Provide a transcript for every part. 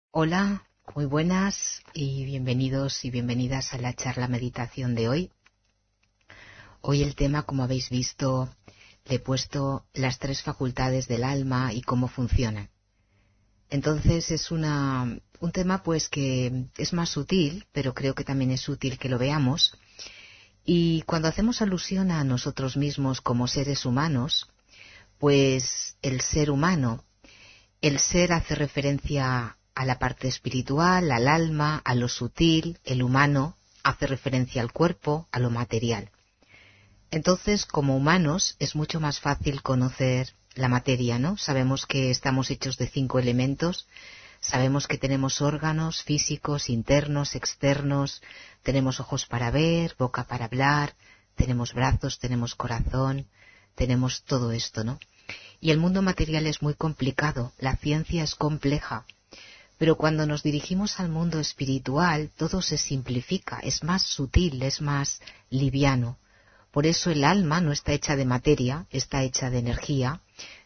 Hola, muy buenas y bienvenidos y bienvenidas a la charla meditación de hoy. Hoy el tema, como habéis visto, le he puesto las tres facultades del alma y cómo funcionan. Entonces es un tema pues que es más sutil, pero creo que también es útil que lo veamos. Y cuando hacemos alusión a nosotros mismos como seres humanos, pues el ser humano, el ser hace referencia a la parte espiritual, al alma, a lo sutil. El humano hace referencia al cuerpo, a lo material. Entonces, como humanos, es mucho más fácil conocer la materia, ¿no? Sabemos que estamos hechos de 5 elementos, sabemos que tenemos órganos físicos, internos, externos, tenemos ojos para ver, boca para hablar, tenemos brazos, tenemos corazón, tenemos todo esto, ¿no? Y el mundo material es muy complicado, la ciencia es compleja, pero cuando nos dirigimos al mundo espiritual todo se simplifica, es más sutil, es más liviano. Por eso el alma no está hecha de materia, está hecha de energía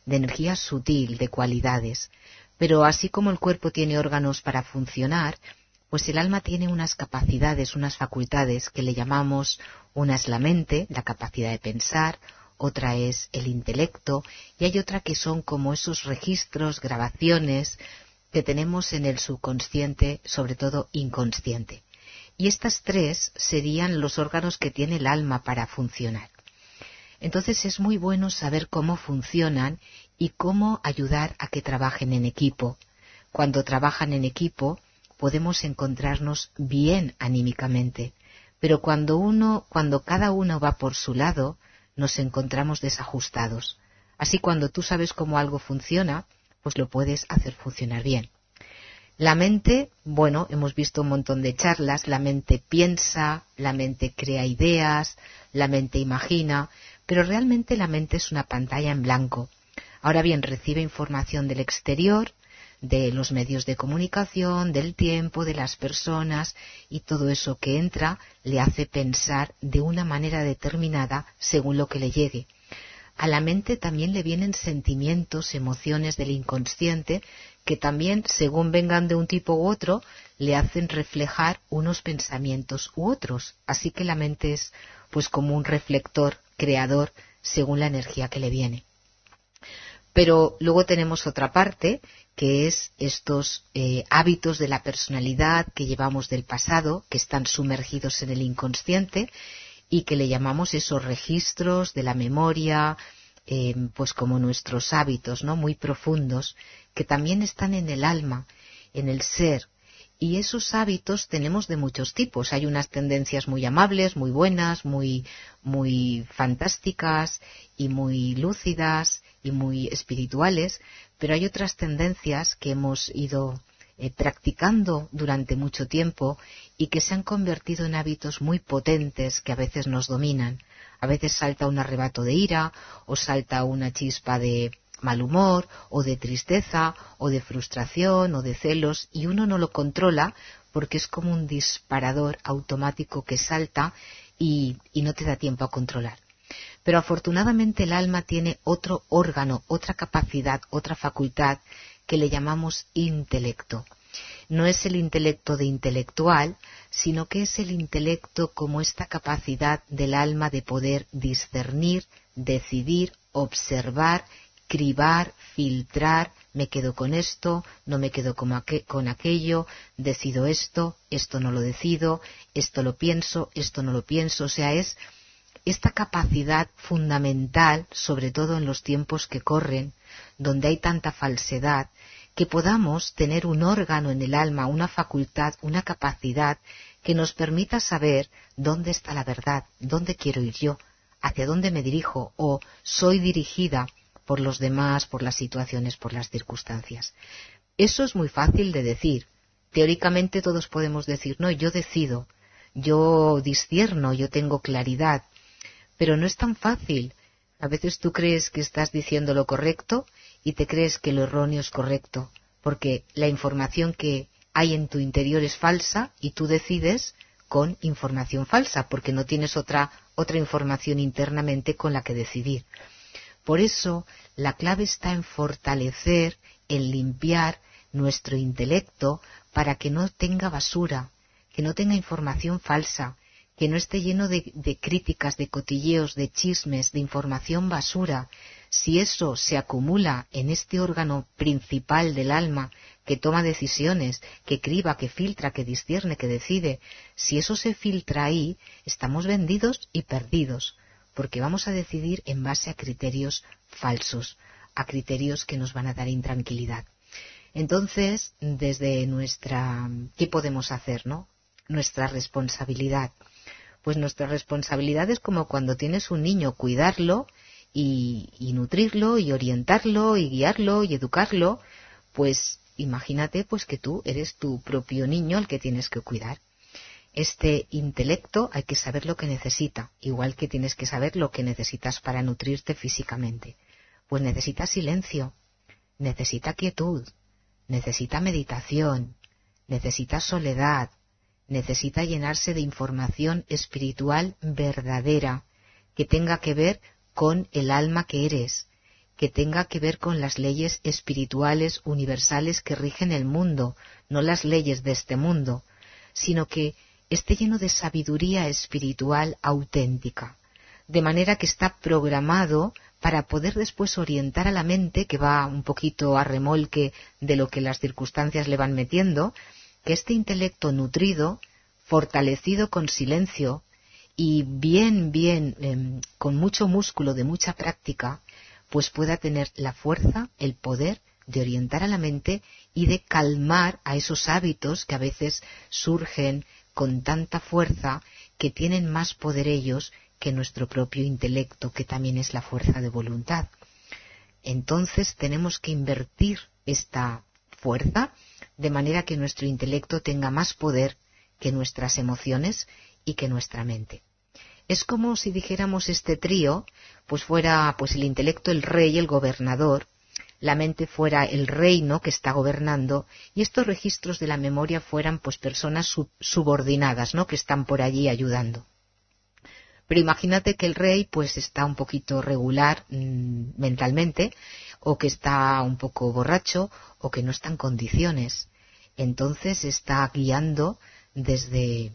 sutil, de cualidades. Pero así como el cuerpo tiene órganos para funcionar, pues el alma tiene unas capacidades, unas facultades que le llamamos, una es la mente, la capacidad de pensar, otra es el intelecto, y hay otra que son como esos registros, grabaciones que tenemos en el subconsciente, sobre todo inconsciente. Y estas tres serían los órganos que tiene el alma para funcionar. Entonces es muy bueno saber cómo funcionan y cómo ayudar a que trabajen en equipo. Cuando trabajan en equipo podemos encontrarnos bien anímicamente, pero cuando cada uno va por su lado, nos encontramos desajustados. Así cuando tú sabes cómo algo funciona, pues lo puedes hacer funcionar bien. La mente, bueno, hemos visto un montón de charlas, la mente piensa, la mente crea ideas, la mente imagina, pero realmente la mente es una pantalla en blanco. Ahora bien, recibe información del exterior, de los medios de comunicación, del tiempo, de las personas, y todo eso que entra le hace pensar de una manera determinada según lo que le llegue. A la mente también le vienen sentimientos, emociones del inconsciente que también, según vengan de un tipo u otro, le hacen reflejar unos pensamientos u otros. Así que la mente es pues como un reflector creador según la energía que le viene. Pero luego tenemos otra parte, que es estos hábitos de la personalidad que llevamos del pasado, que están sumergidos en el inconsciente, y que le llamamos esos registros de la memoria, pues como nuestros hábitos, ¿no? Muy profundos, que también están en el alma, en el ser. Y esos hábitos tenemos de muchos tipos. Hay unas tendencias muy amables, muy buenas, muy fantásticas y muy lúcidas y muy espirituales, pero hay otras tendencias que hemos ido practicando durante mucho tiempo y que se han convertido en hábitos muy potentes que a veces nos dominan. A veces salta un arrebato de ira, o salta una chispa de mal humor, o de tristeza, o de frustración, o de celos, y uno no lo controla porque es como un disparador automático que salta y no te da tiempo a controlar. Pero afortunadamente el alma tiene otro órgano, otra capacidad, otra facultad que le llamamos intelecto. No es el intelecto de intelectual, sino que es el intelecto como esta capacidad del alma de poder discernir, decidir, observar, cribar, filtrar, me quedo con esto, no me quedo con aquello, decido esto no lo decido, esto lo pienso, esto no lo pienso. O sea, es esta capacidad fundamental, sobre todo en los tiempos que corren, donde hay tanta falsedad, que podamos tener un órgano en el alma, una facultad, una capacidad que nos permita saber dónde está la verdad, dónde quiero ir yo, hacia dónde me dirijo, o soy dirigida por los demás, por las situaciones, por las circunstancias. Eso es muy fácil de decir. Teóricamente todos podemos decir, no, yo decido, yo discierno, yo tengo claridad, pero no es tan fácil. A veces tú crees que estás diciendo lo correcto y te crees que lo erróneo es correcto, porque la información que hay en tu interior es falsa y tú decides con información falsa, porque no tienes otra información internamente con la que decidir. Por eso la clave está en fortalecer, en limpiar nuestro intelecto para que no tenga basura, que no tenga información falsa, que no esté lleno de críticas, de cotilleos, de chismes, de información basura. Si eso se acumula en este órgano principal del alma, que toma decisiones, que criba, que filtra, que discierne, que decide, si eso se filtra ahí, estamos vendidos y perdidos, porque vamos a decidir en base a criterios falsos, a criterios que nos van a dar intranquilidad. Entonces, desde ¿qué podemos hacer, no? Nuestra responsabilidad. Pues nuestra responsabilidad es como cuando tienes un niño, cuidarlo y nutrirlo y orientarlo y guiarlo y educarlo. Pues imagínate pues que tú eres tu propio niño al que tienes que cuidar. Este intelecto hay que saber lo que necesita, igual que tienes que saber lo que necesitas para nutrirte físicamente. Pues necesita silencio, necesita quietud, necesita meditación, necesita soledad, necesita llenarse de información espiritual verdadera, que tenga que ver con el alma que eres, que tenga que ver con las leyes espirituales universales que rigen el mundo, no las leyes de este mundo, sino que esté lleno de sabiduría espiritual auténtica, de manera que está programado para poder después orientar a la mente, que va un poquito a remolque de lo que las circunstancias le van metiendo, que este intelecto nutrido, fortalecido con silencio y con mucho músculo de mucha práctica, pues pueda tener la fuerza, el poder de orientar a la mente y de calmar a esos hábitos que a veces surgen con tanta fuerza, que tienen más poder ellos que nuestro propio intelecto, que también es la fuerza de voluntad. Entonces tenemos que invertir esta fuerza de manera que nuestro intelecto tenga más poder que nuestras emociones y que nuestra mente. Es como si dijéramos este trío, pues fuera pues el intelecto el rey, el gobernador, la mente fuera el reino que está gobernando, y estos registros de la memoria fueran pues personas subordinadas, ¿no?, que están por allí ayudando. Pero imagínate que el rey pues está un poquito regular mentalmente, o que está un poco borracho, o que no está en condiciones. Entonces está guiando desde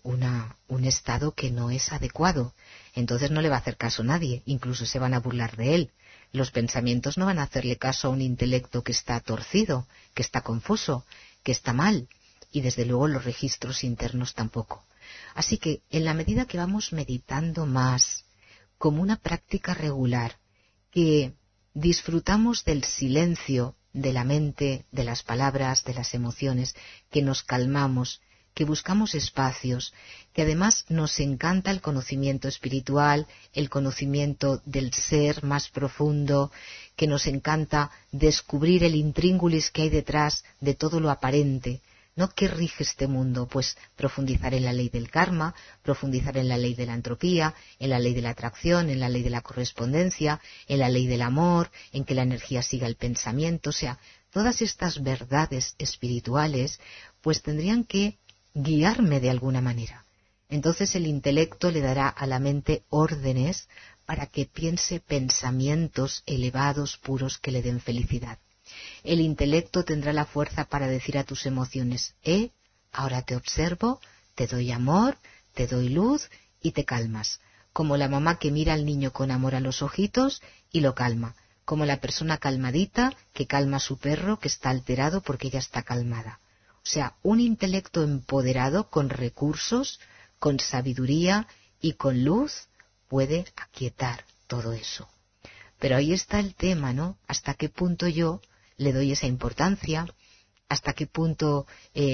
un estado que no es adecuado. Entonces no le va a hacer caso a nadie, incluso se van a burlar de él. Los pensamientos no van a hacerle caso a un intelecto que está torcido, que está confuso, que está mal, y desde luego los registros internos tampoco. Así que en la medida que vamos meditando más, como una práctica regular, que disfrutamos del silencio de la mente, de las palabras, de las emociones, que nos calmamos, que buscamos espacios, que además nos encanta el conocimiento espiritual, el conocimiento del ser más profundo, que nos encanta descubrir el intríngulis que hay detrás de todo lo aparente, ¿no? ¿Qué rige este mundo? Pues profundizar en la ley del karma, profundizar en la ley de la entropía, en la ley de la atracción, en la ley de la correspondencia, en la ley del amor, en que la energía siga el pensamiento. O sea, todas estas verdades espirituales pues tendrían que guiarme de alguna manera. Entonces el intelecto le dará a la mente órdenes para que piense pensamientos elevados, puros, que le den felicidad. El intelecto tendrá la fuerza para decir a tus emociones, ahora te observo, te doy amor, te doy luz y te calmas. Como la mamá que mira al niño con amor a los ojitos y lo calma. Como la persona calmadita que calma a su perro que está alterado porque ella está calmada. O sea, un intelecto empoderado con recursos, con sabiduría y con luz puede aquietar todo eso. Pero ahí está el tema, ¿no? ¿Hasta qué punto yo le doy esa importancia? ¿Hasta qué punto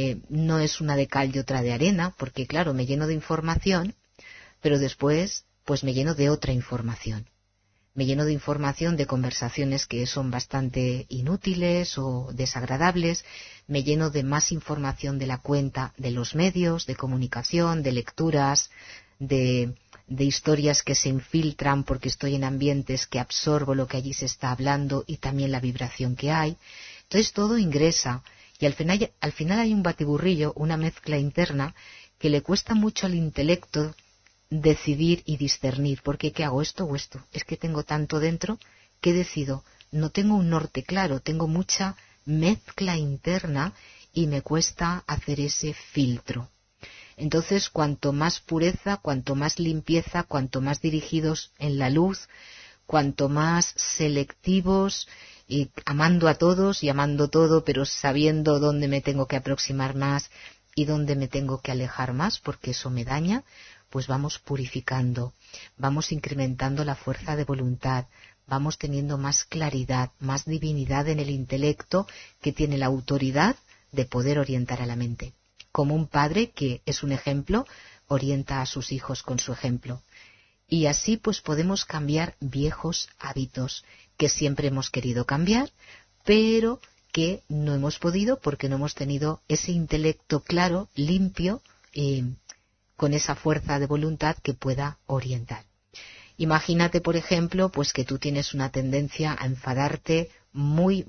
no es una de cal y otra de arena? Porque claro, me lleno de información, pero después pues me lleno de otra información. Me lleno de información de conversaciones que son bastante inútiles o desagradables, me lleno de más información de la cuenta de los medios de comunicación, de lecturas, de historias que se infiltran porque estoy en ambientes que absorbo lo que allí se está hablando y también la vibración que hay. Entonces todo ingresa y al final hay un batiburrillo, una mezcla interna que le cuesta mucho al intelecto decidir y discernir, porque ¿qué hago, esto o esto? Es que tengo tanto dentro que decido, no tengo un norte claro, tengo mucha mezcla interna y me cuesta hacer ese filtro. Entonces, cuanto más pureza, cuanto más limpieza, cuanto más dirigidos en la luz, cuanto más selectivos, y amando a todos y amando todo, pero sabiendo dónde me tengo que aproximar más y dónde me tengo que alejar más, porque eso me daña, pues vamos purificando, vamos incrementando la fuerza de voluntad, vamos teniendo más claridad, más divinidad en el intelecto que tiene la autoridad de poder orientar a la mente. Como un padre que es un ejemplo, orienta a sus hijos con su ejemplo. Y así pues podemos cambiar viejos hábitos que siempre hemos querido cambiar, pero que no hemos podido porque no hemos tenido ese intelecto claro, limpio, con esa fuerza de voluntad que pueda orientar. Imagínate, por ejemplo, pues que tú tienes una tendencia a enfadarte muy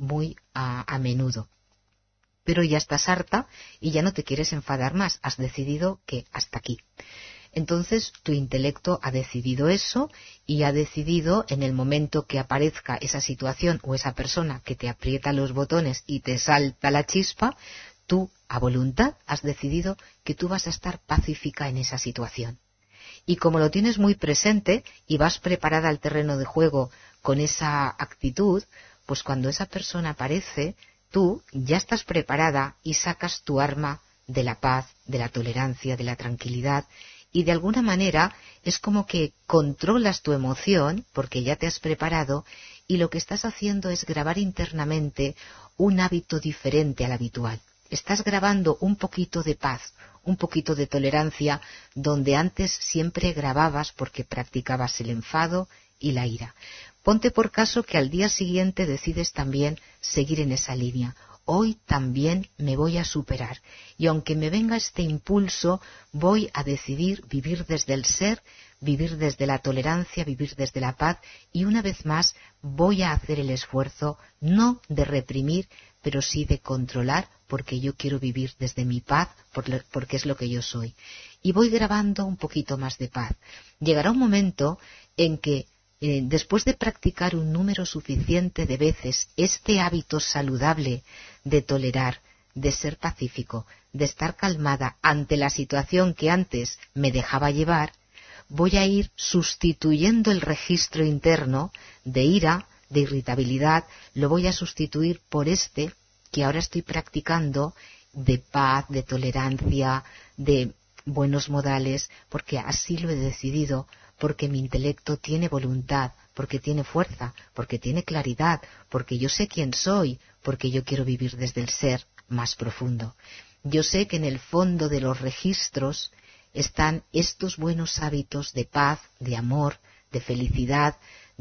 a menudo. Pero ya estás harta y ya no te quieres enfadar más. Has decidido que hasta aquí. Entonces tu intelecto ha decidido eso y ha decidido en el momento que aparezca esa situación o esa persona que te aprieta los botones y te salta la chispa, tú a voluntad has decidido que tú vas a estar pacífica en esa situación. Y como lo tienes muy presente y vas preparada al terreno de juego con esa actitud, pues cuando esa persona aparece, tú ya estás preparada y sacas tu arma de la paz, de la tolerancia, de la tranquilidad, y de alguna manera es como que controlas tu emoción porque ya te has preparado y lo que estás haciendo es grabar internamente un hábito diferente al habitual. Estás grabando un poquito de paz, un poquito de tolerancia, donde antes siempre grababas porque practicabas el enfado y la ira. Ponte por caso que al día siguiente decides también seguir en esa línea. Hoy también me voy a superar y aunque me venga este impulso, voy a decidir vivir desde el ser, vivir desde la tolerancia, vivir desde la paz y una vez más voy a hacer el esfuerzo no de reprimir, pero sí de controlar porque yo quiero vivir desde mi paz, porque es lo que yo soy. Y voy grabando un poquito más de paz. Llegará un momento en que después de practicar un número suficiente de veces este hábito saludable de tolerar, de ser pacífico, de estar calmada ante la situación que antes me dejaba llevar, voy a ir sustituyendo el registro interno de ira, de irritabilidad, lo voy a sustituir por este que ahora estoy practicando de paz, de tolerancia, de buenos modales, porque así lo he decidido, porque mi intelecto tiene voluntad, porque tiene fuerza, porque tiene claridad, porque yo sé quién soy, porque yo quiero vivir desde el ser más profundo. Yo sé que en el fondo de los registros están estos buenos hábitos de paz, de amor, de felicidad,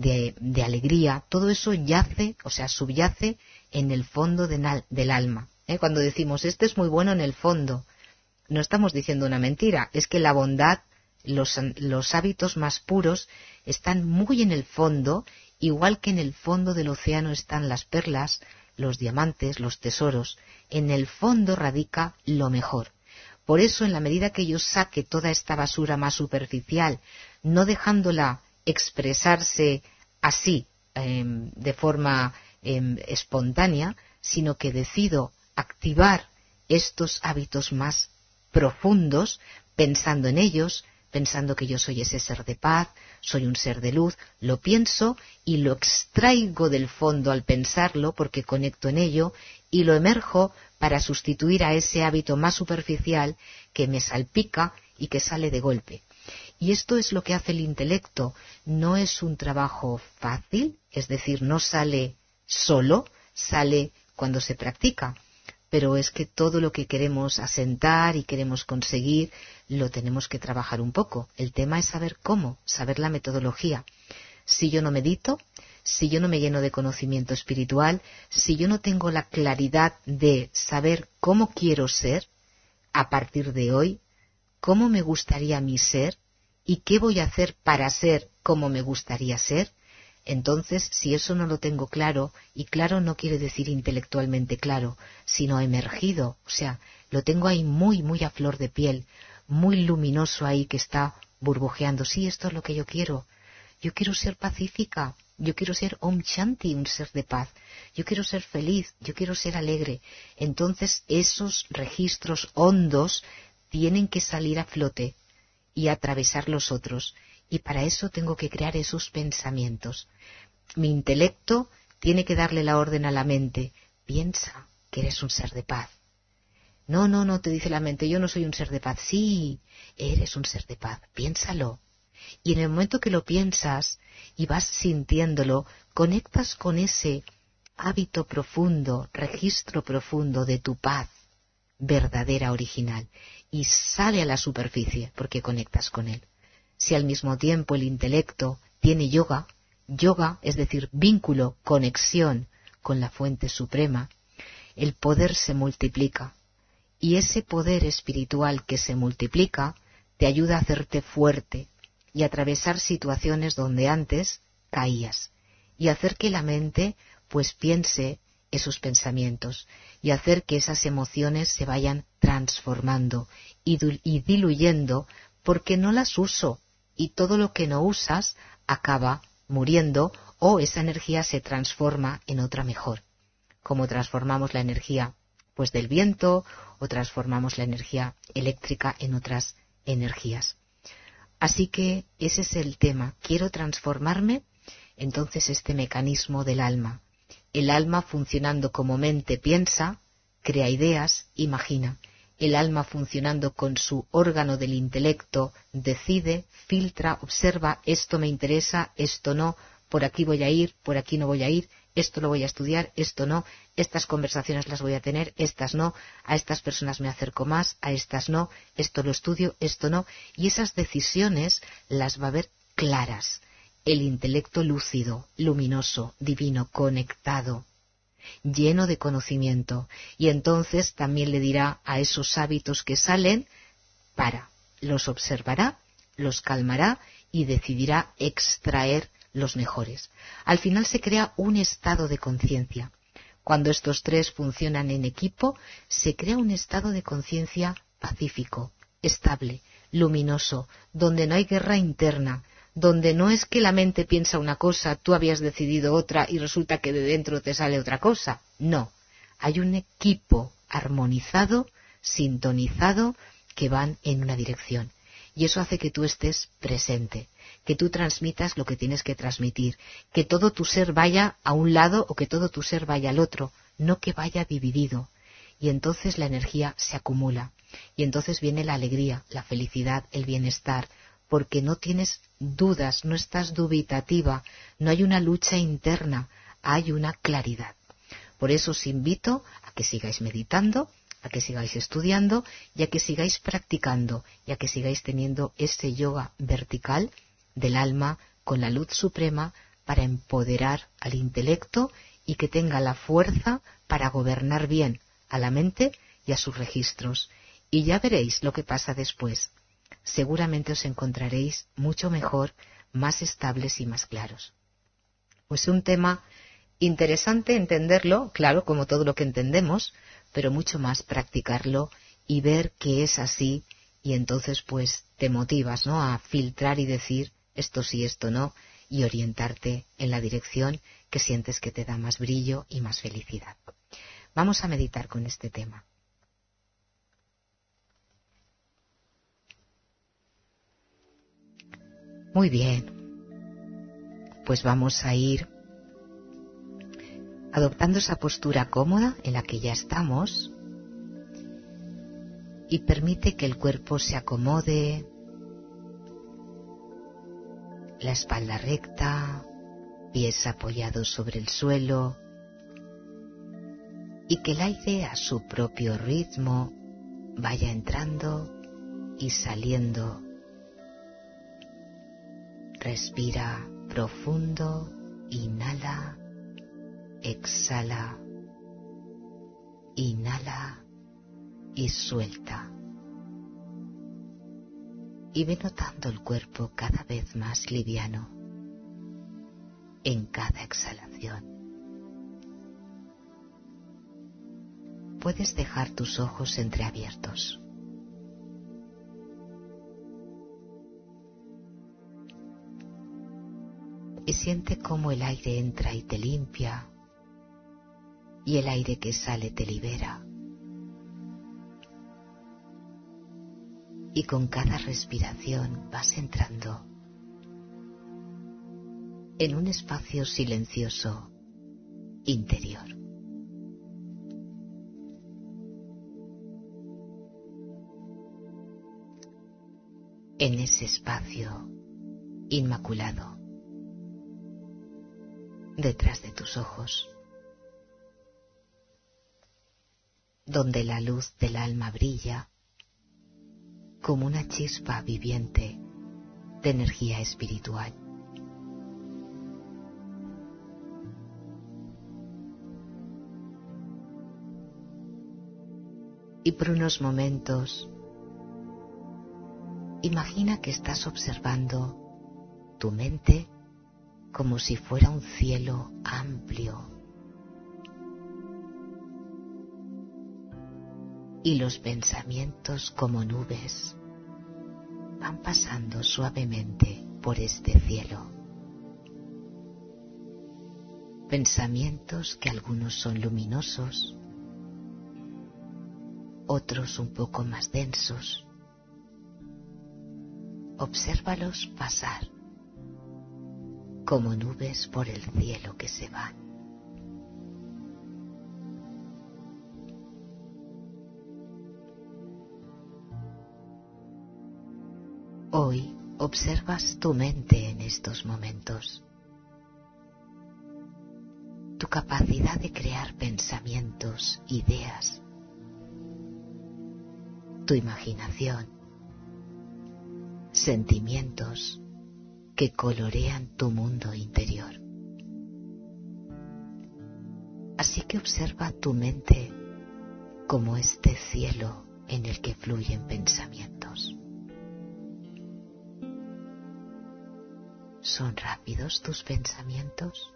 de alegría. Todo eso yace, o sea, subyace en el fondo del alma. Cuando decimos, este es muy bueno en el fondo, no estamos diciendo una mentira, es que la bondad, los hábitos más puros están muy en el fondo, igual que en el fondo del océano están las perlas, los diamantes, los tesoros. En el fondo radica lo mejor. Por eso, en la medida que yo saque toda esta basura más superficial, no dejándola expresarse así, de forma espontánea, sino que decido activar estos hábitos más profundos, pensando en ellos, pensando que yo soy ese ser de paz, soy un ser de luz, lo pienso y lo extraigo del fondo al pensarlo porque conecto en ello y lo emerjo para sustituir a ese hábito más superficial que me salpica y que sale de golpe. Y esto es lo que hace el intelecto. No es un trabajo fácil, es decir, no sale solo, sale cuando se practica. Pero es que todo lo que queremos asentar y queremos conseguir lo tenemos que trabajar un poco. El tema es saber cómo, saber la metodología. Si yo no medito, si yo no me lleno de conocimiento espiritual, si yo no tengo la claridad de saber cómo quiero ser a partir de hoy, cómo me gustaría mi ser y qué voy a hacer para ser como me gustaría ser, entonces, si eso no lo tengo claro, y claro no quiere decir intelectualmente claro, sino emergido, o sea, lo tengo ahí muy a flor de piel, muy luminoso ahí que está burbujeando. Sí, esto es lo que yo quiero. Yo quiero ser pacífica, yo quiero ser Om Shanti, un ser de paz. yo quiero ser feliz, yo quiero ser alegre. Entonces esos registros hondos tienen que salir a flote y atravesar los otros. Y para eso tengo que crear esos pensamientos. Mi intelecto tiene que darle la orden a la mente. Piensa que eres un ser de paz. No, te dice la mente, yo no soy un ser de paz. Sí, eres un ser de paz, piénsalo. Y en el momento que lo piensas y vas sintiéndolo, conectas con ese hábito profundo, registro profundo de tu paz verdadera, original, y sale a la superficie porque conectas con él. Si al mismo tiempo el intelecto tiene yoga, es decir, vínculo, conexión con la fuente suprema, el poder se multiplica. Y ese poder espiritual que se multiplica te ayuda a hacerte fuerte y a atravesar situaciones donde antes caías. Y hacer que la mente pues piense esos pensamientos y hacer que esas emociones se vayan transformando y diluyendo porque no las uso y todo lo que no usas acaba muriendo o esa energía se transforma en otra mejor. Como transformamos la energía pues del viento o transformamos la energía eléctrica en otras energías. Así que ese es el tema. ¿Quiero transformarme? Entonces este mecanismo del alma. El alma funcionando como mente piensa, crea ideas, imagina. El alma funcionando con su órgano del intelecto decide, filtra, observa, esto me interesa, esto no, por aquí voy a ir, por aquí no voy a ir, esto lo voy a estudiar, esto no, estas conversaciones las voy a tener, estas no, a estas personas me acerco más, a estas no, esto lo estudio, esto no, y esas decisiones las va a ver claras. El intelecto lúcido, luminoso, divino, conectado, lleno de conocimiento, y entonces también le dirá a esos hábitos que salen, los observará, los calmará y decidirá extraer los mejores. Al final se crea un estado de conciencia. Cuando estos tres funcionan en equipo, se crea un estado de conciencia pacífico, estable, luminoso, donde no hay guerra interna, donde no es que la mente piensa una cosa, tú habías decidido otra y resulta que de dentro te sale otra cosa. No, hay un equipo armonizado, sintonizado, que van en una dirección. Y eso hace que tú estés presente, que tú transmitas lo que tienes que transmitir, que todo tu ser vaya a un lado o que todo tu ser vaya al otro, no que vaya dividido. Y entonces la energía se acumula. Y entonces viene la alegría, la felicidad, el bienestar, porque no tienes dudas, no estás dubitativa, no hay una lucha interna, hay una claridad. Por eso os invito a que sigáis meditando, a que sigáis estudiando y a que sigáis practicando y a que sigáis teniendo ese yoga vertical del alma con la luz suprema para empoderar al intelecto y que tenga la fuerza para gobernar bien a la mente y a sus registros. Y ya veréis lo que pasa después. Seguramente os encontraréis mucho mejor, más estables y más claros. Pues un tema interesante entenderlo, claro, como todo lo que entendemos, pero mucho más practicarlo y ver que es así y entonces pues te motivas, ¿no?, a filtrar y decir esto sí, esto no y orientarte en la dirección que sientes que te da más brillo y más felicidad. Vamos a meditar con este tema. Muy bien, pues vamos a ir adoptando esa postura cómoda en la que ya estamos y permite que el cuerpo se acomode, la espalda recta, pies apoyados sobre el suelo y que el aire a su propio ritmo vaya entrando y saliendo. Respira profundo, inhala, exhala, inhala y suelta. Y ve notando el cuerpo cada vez más liviano en cada exhalación. Puedes dejar tus ojos entreabiertos. Y siente cómo el aire entra y te limpia y el aire que sale te libera. Y con cada respiración vas entrando en un espacio silencioso interior. En ese espacio inmaculado, detrás de tus ojos, donde la luz del alma brilla como una chispa viviente de energía espiritual. Y por unos momentos, imagina que estás observando tu mente como si fuera un cielo amplio y los pensamientos como nubes van pasando suavemente por este cielo. Pensamientos que algunos son luminosos, otros un poco más densos. Obsérvalos pasar como nubes por el cielo que se van. Hoy observas tu mente en estos momentos, tu capacidad de crear pensamientos, ideas, tu imaginación, sentimientos que colorean tu mundo interior. Así que observa tu mente como este cielo en el que fluyen pensamientos. ¿Son rápidos tus pensamientos?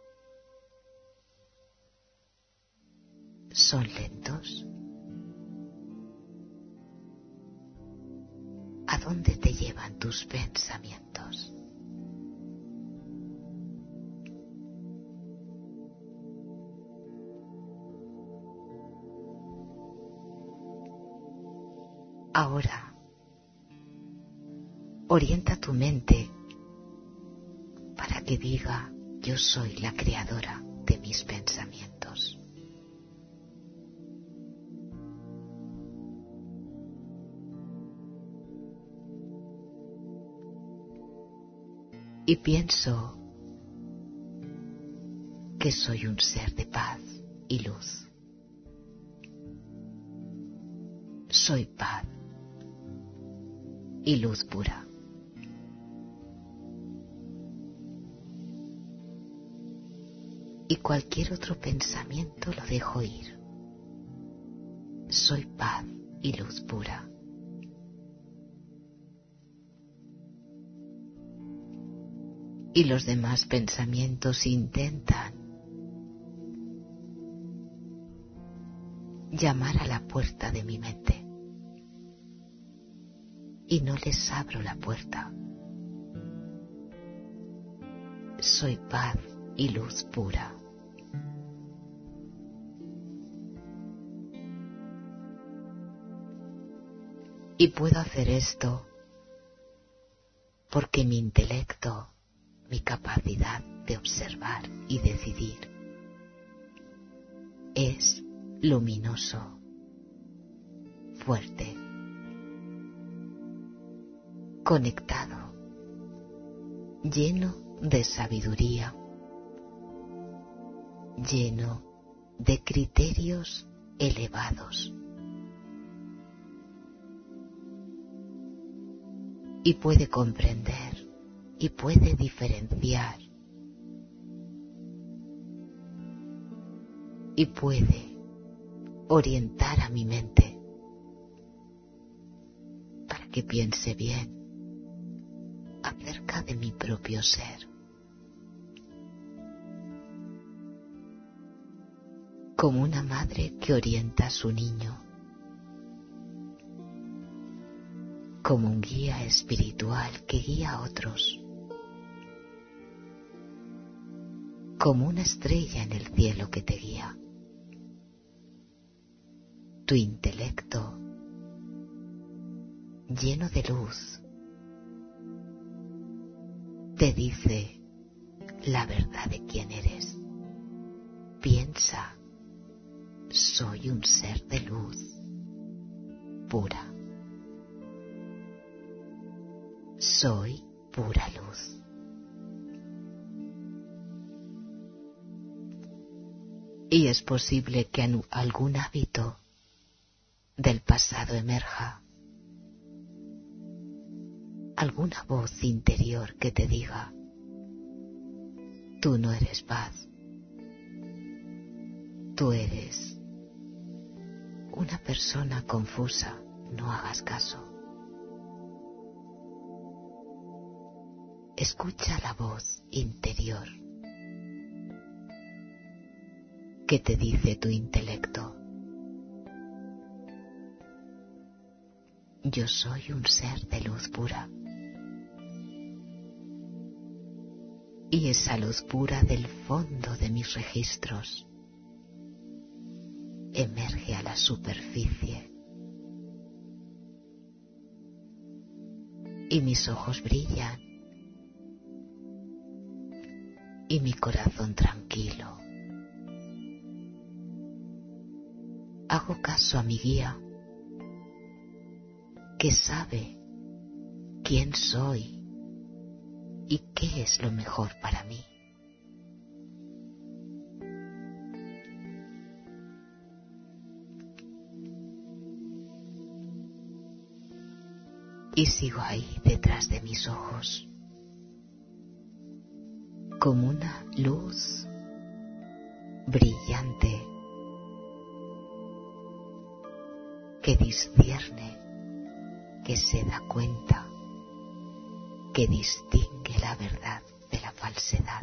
¿Son lentos? ¿A dónde te llevan tus pensamientos? Ahora, orienta tu mente para que diga: yo soy la creadora de mis pensamientos. Y pienso que soy un ser de paz y luz. Soy paz y luz pura. Y cualquier otro pensamiento lo dejo ir. Soy paz y luz pura. Y los demás pensamientos intentan llamar a la puerta de mi mente. Y no les abro la puerta. Soy paz y luz pura. Y puedo hacer esto porque mi intelecto, mi capacidad de observar y decidir es luminoso, fuerte, conectado, lleno de sabiduría, lleno de criterios elevados. Y puede comprender y puede diferenciar y puede orientar a mi mente para que piense bien acerca de mi propio ser. Como una madre que orienta a su niño, como un guía espiritual que guía a otros, como una estrella en el cielo que te guía. Tu intelecto, lleno de luz, te dice la verdad de quién eres. Piensa, soy un ser de luz pura. Soy pura luz. Y es posible que algún hábito del pasado emerja, alguna voz interior que te diga: tú no eres paz, tú eres una persona confusa, no hagas caso. Escucha la voz interior que te dice tu intelecto: yo soy un ser de luz pura. Y esa luz pura del fondo de mis registros emerge a la superficie. Y mis ojos brillan. Y mi corazón tranquilo. Hago caso a mi guía, que sabe quién soy y qué es lo mejor para mí. Y sigo ahí detrás de mis ojos, como una luz brillante que discierne, que se da cuenta, que distingue la verdad de la falsedad.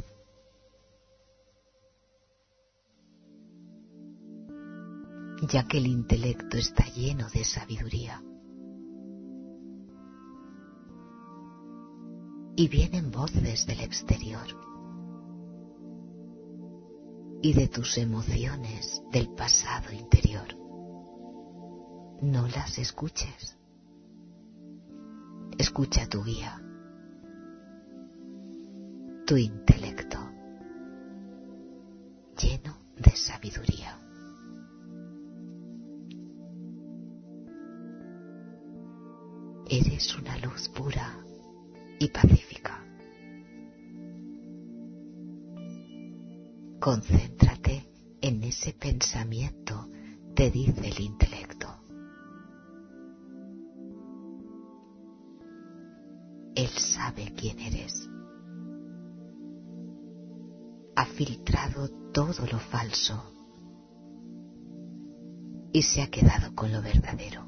Ya que el intelecto está lleno de sabiduría. Y vienen voces del exterior y de tus emociones del pasado interior. No las escuches. Escucha tu guía, tu intelecto, lleno de sabiduría. Eres una luz pura y pacífica. Concéntrate en ese pensamiento, te dice el intelecto. Él sabe quién eres. Ha filtrado todo lo falso y se ha quedado con lo verdadero.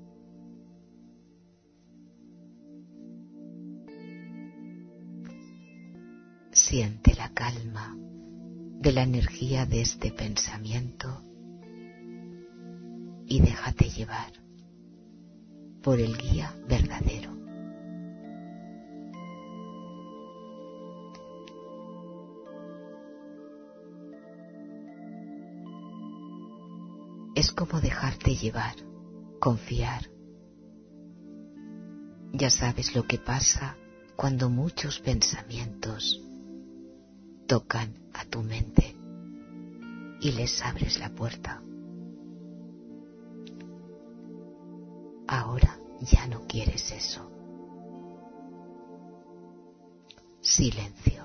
Siente la calma de la energía de este pensamiento y déjate llevar por el guía verdadero. Es como dejarte llevar, confiar. Ya sabes lo que pasa cuando muchos pensamientos tocan a tu mente y les abres la puerta. Ahora ya no quieres eso. Silencio.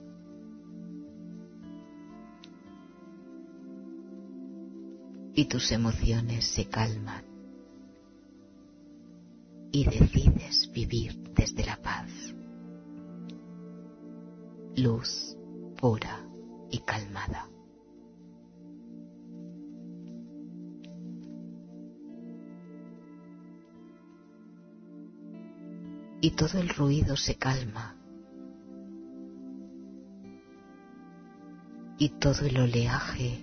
Y tus emociones se calman y decides vivir desde la paz. Luz pura y calmada. Y todo el ruido se calma. Y todo el oleaje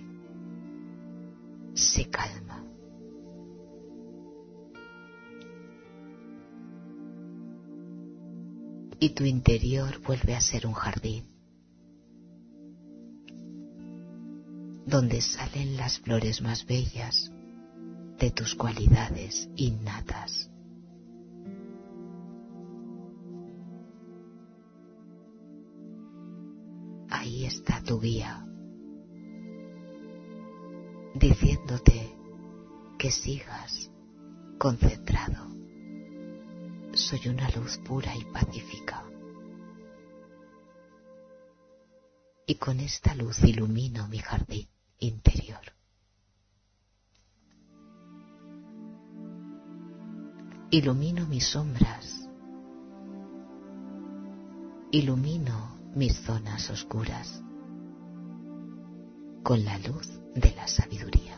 se calma. Y tu interior vuelve a ser un jardín, donde salen las flores más bellas de tus cualidades innatas. Ahí está tu guía, diciéndote que sigas concentrado. Soy una luz pura y pacífica. Y con esta luz ilumino mi jardín interior. Ilumino mis sombras. Ilumino mis zonas oscuras con la luz de la sabiduría.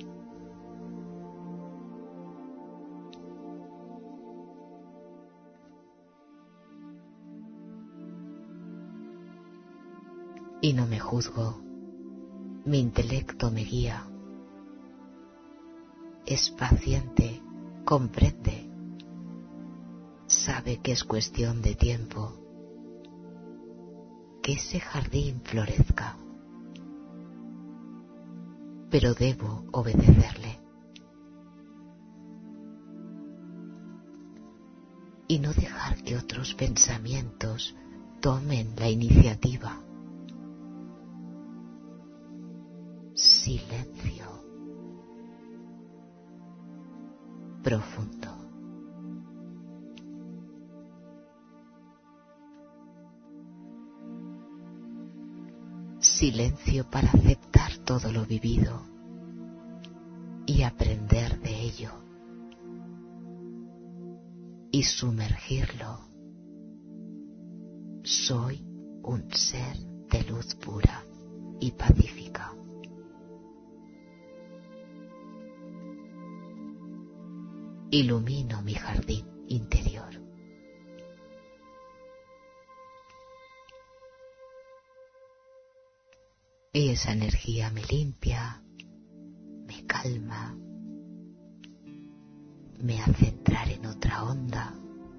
Y no me juzgo, mi intelecto me guía. Es paciente, comprende, sabe que es cuestión de tiempo que ese jardín florezca, pero debo obedecerle y no dejar que otros pensamientos tomen la iniciativa. Silencio profundo. Silencio para aceptar todo lo vivido y aprender de ello y sumergirlo. Soy un ser de luz pura y pacífica. Ilumino mi jardín interior. Y esa energía me limpia, me calma, me hace entrar en otra onda,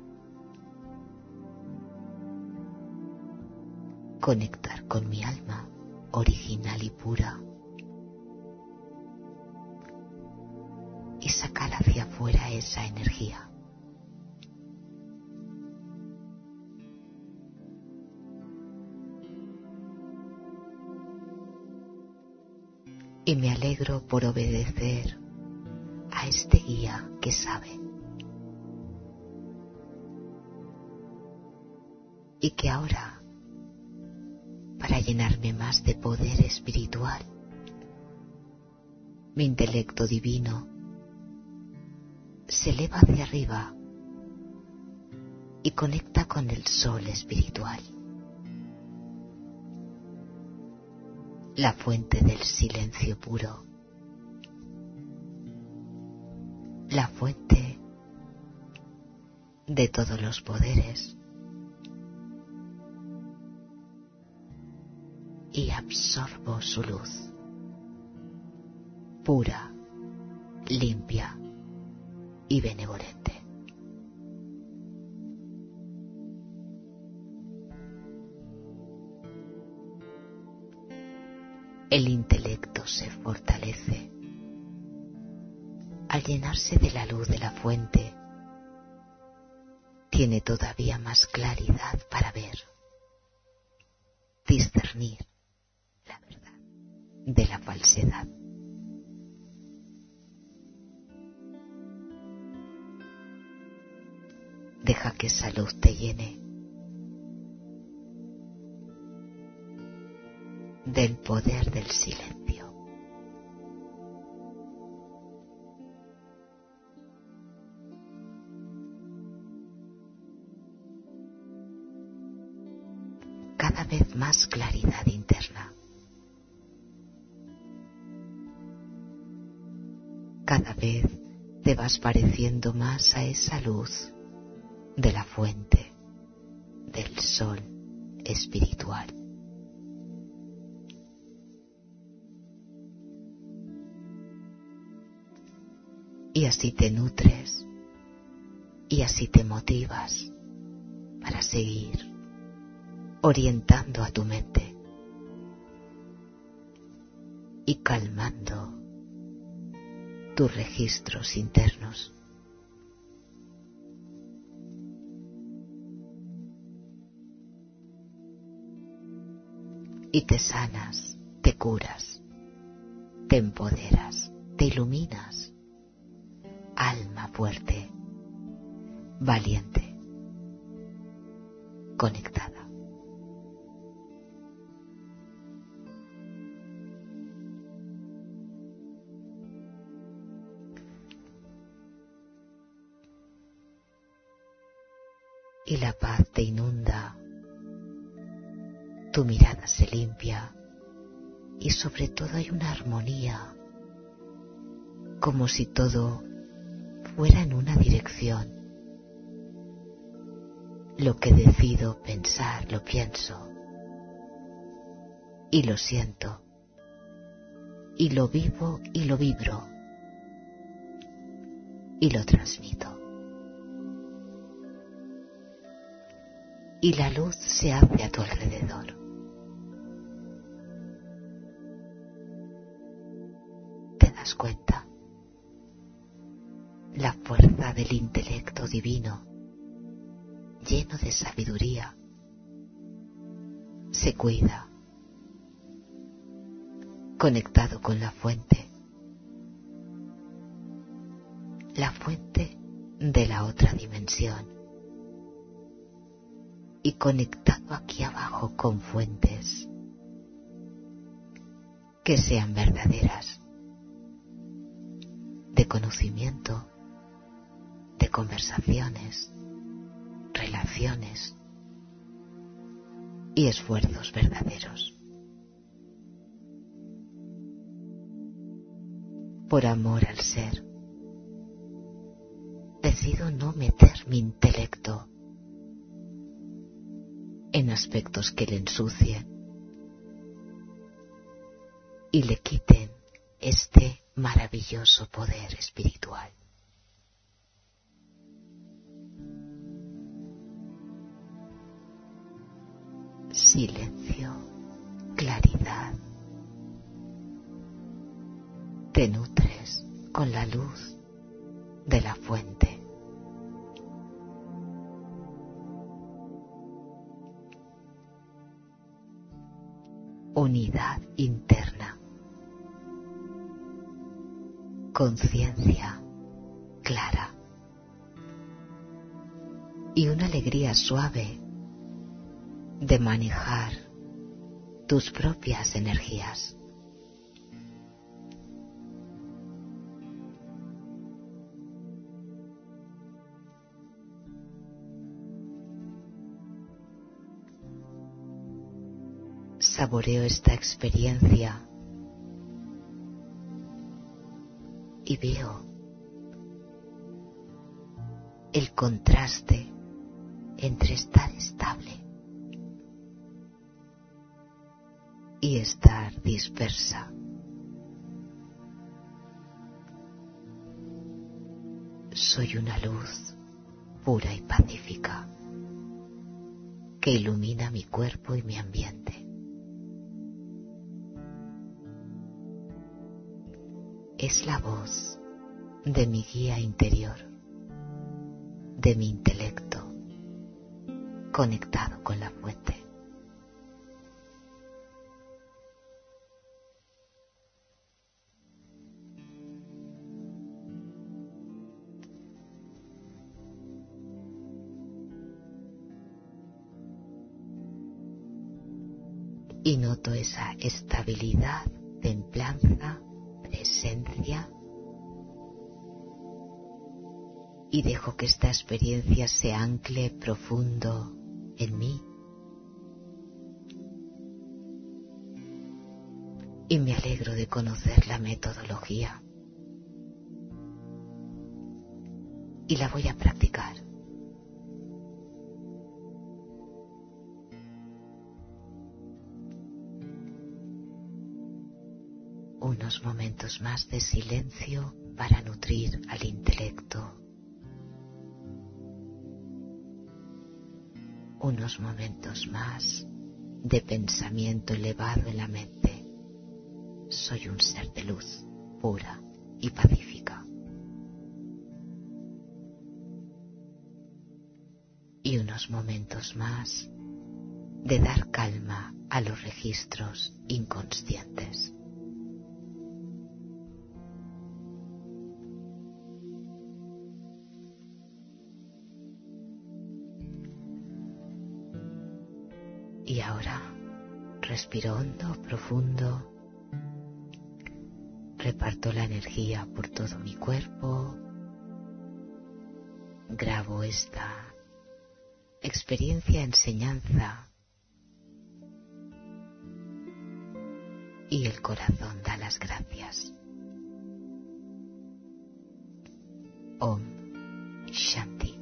conectar con mi alma original y pura y sacar hacia afuera esa energía. Y me alegro por obedecer a este guía que sabe y que ahora, para llenarme más de poder espiritual, mi intelecto divino se eleva hacia arriba y conecta con el sol espiritual, la fuente del silencio puro, la fuente de todos los poderes, y absorbo su luz, pura, limpia y benevolente. El intelecto se fortalece al llenarse de la luz de la fuente. Tiene todavía más claridad para ver, discernir la verdad de la falsedad. Deja que esa luz te llene del poder del silencio. Cada vez más claridad interna. Cada vez te vas pareciendo más a esa luz de la fuente, del sol espiritual. Y así te nutres, y así te motivas para seguir orientando a tu mente y calmando tus registros internos. Y te sanas, te curas, te empoderas, te iluminas. Alma fuerte, valiente, conectada. Y la paz te inunda, tu mirada se limpia y sobre todo hay una armonía, como si todo fuera en una dirección. Lo que decido pensar, lo pienso y lo siento y lo vivo y lo vibro y lo transmito. Y la luz se hace a tu alrededor. ¿Te das cuenta? La fuerza del intelecto divino, lleno de sabiduría, se cuida, conectado con la fuente de la otra dimensión, y conectado aquí abajo con fuentes que sean verdaderas, de conocimiento, de conversaciones, relaciones y esfuerzos verdaderos. Por amor al ser, decido no meter mi intelecto en aspectos que le ensucien y le quiten este maravilloso poder espiritual. Silencio, claridad. Te nutres con la luz de la fuente. Unidad interna, conciencia clara y una alegría suave de manejar tus propias energías. Saboreo esta experiencia y veo el contraste entre estar estable y estar dispersa. Soy una luz pura y pacífica que ilumina mi cuerpo y mi ambiente. Es la voz de mi guía interior, de mi intelecto, conectado con la fuente. Y noto esa estabilidad, templanza, presencia, y dejo que esta experiencia se ancle profundo en mí. Y me alegro de conocer la metodología. Y la voy a practicar. Unos momentos más de silencio para nutrir al intelecto. Unos momentos más de pensamiento elevado en la mente. Soy un ser de luz, pura y pacífica. y unos momentos más de dar calma a los registros inconscientes. Y ahora respiro hondo, profundo, reparto la energía por todo mi cuerpo, grabo esta experiencia, enseñanza, y el corazón da las gracias. Om Shanti.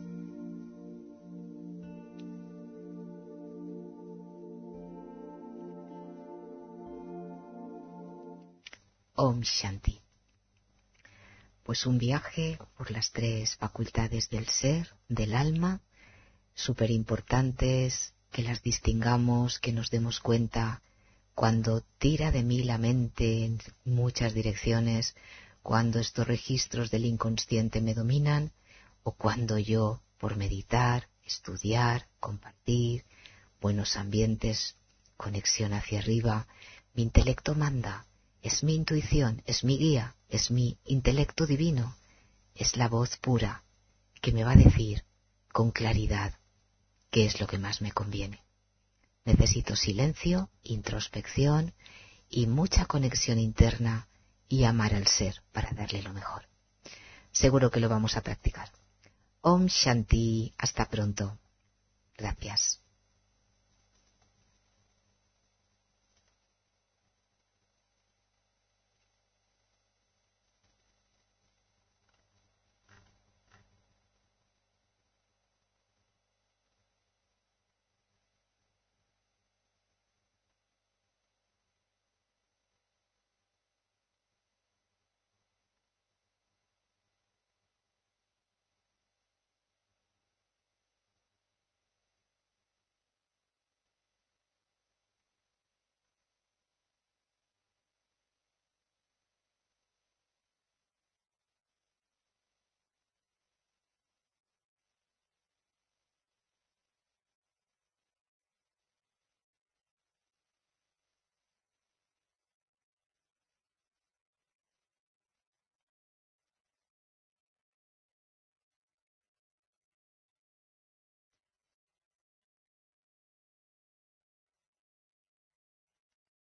Om Shanti. Pues un viaje por las 3 facultades del ser, del alma, súper importantes, que las distingamos, que nos demos cuenta cuando tira de mí la mente en muchas direcciones, cuando estos registros del inconsciente me dominan, o cuando yo, por meditar, estudiar, compartir, buenos ambientes, conexión hacia arriba, mi intelecto manda. Es mi intuición, es mi guía, es mi intelecto divino, es la voz pura que me va a decir con claridad qué es lo que más me conviene. Necesito silencio, introspección y mucha conexión interna y amar al ser para darle lo mejor. Seguro que lo vamos a practicar. Om Shanti, hasta pronto. Gracias.